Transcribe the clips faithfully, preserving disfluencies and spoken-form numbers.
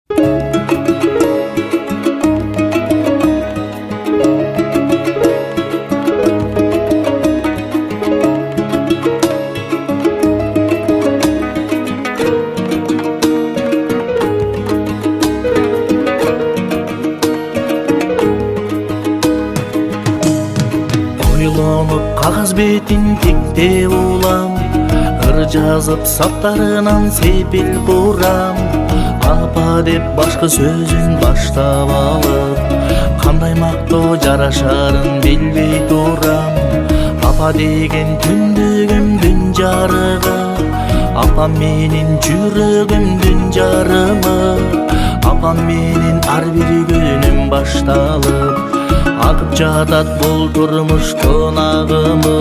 Кагаз бетин тиктеп улам, ыр жазып саптарынан сепил курам. Апа деп башкы сөзүн баштап алып, кандай мактоо жарашарын билбей турам. Апа деген түндүгүмдүн жарыгы, апам менин жүрөгүмдүн жарымы. Апам менин ар бир күнүм башталып, акып жатат бул турмуштун агымы.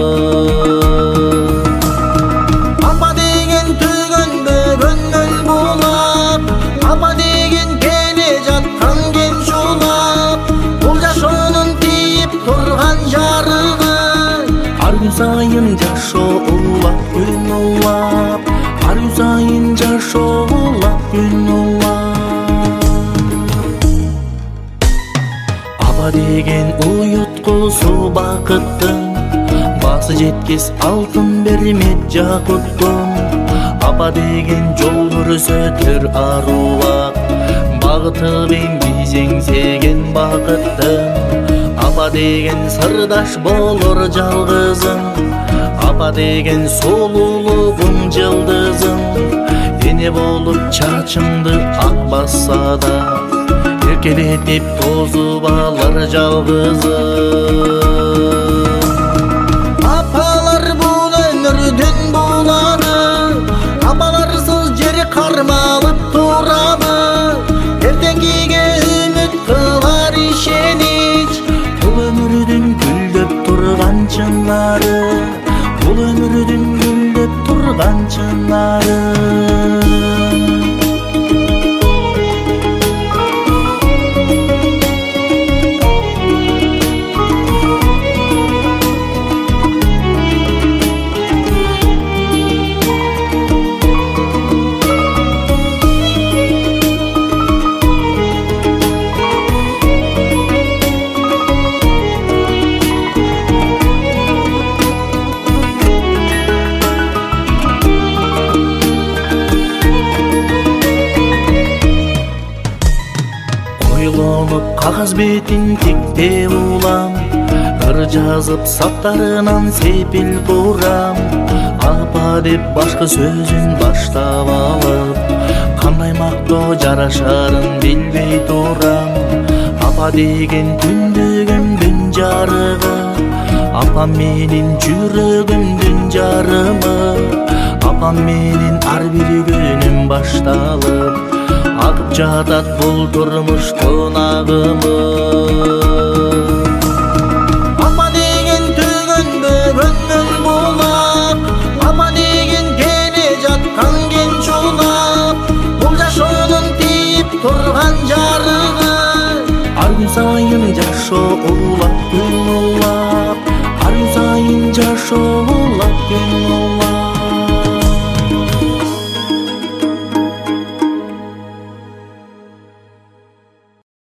Апа деген төгөн бөгөнмөн булап, апа деген келе жаткан кем жулап, бул жашоонун тийип турган жарыгы. Ар күн сайын жашоо улап, күн улап, ар күн сайын жашоо улап, күн улап. Апа деген уюткусу бакыттын, басы жеткес алтын бермет жакуттун. Апа деген жол көрсөтөр аруак, багыты мен бизеңсеген бакыттын. Апа деген сырдаш болор жалгызым, апа деген сулуулугум жылдызым. Эне болуп чачымды ак басса да, эркелетип тозуп алар жалгызым. Апалар бул өмүрдүн булары, апаларсыз жер кармалып турабы. Эртеңкиге үмүт кылар ишенич, бул өмүрдүн гүлдөп турган чынары, бул өмүрдүн гүлдөп турган чынары. Кагаз бетин тиктеп улам, ыр жазып саптарынан сепил курам. Апа деп башкы сөзүн баштап алып, кандай мактоо жарашарын билбей турам. Апа деген түндүгүмдүн жарыгы, апам менин жүрөгүмдүн жарымы. Апам менин ар бир күнүм башталып, акып жатат бул турмуштун агымы. Апа деген төгөн бөгөнмөн булап, апа деген келе жаткан кем жулап, бул жашоонун тийип турган жарыгы. Ар күн сайын жашоо улап, күн улап, ар күн сайын жашоо улап, күн улап.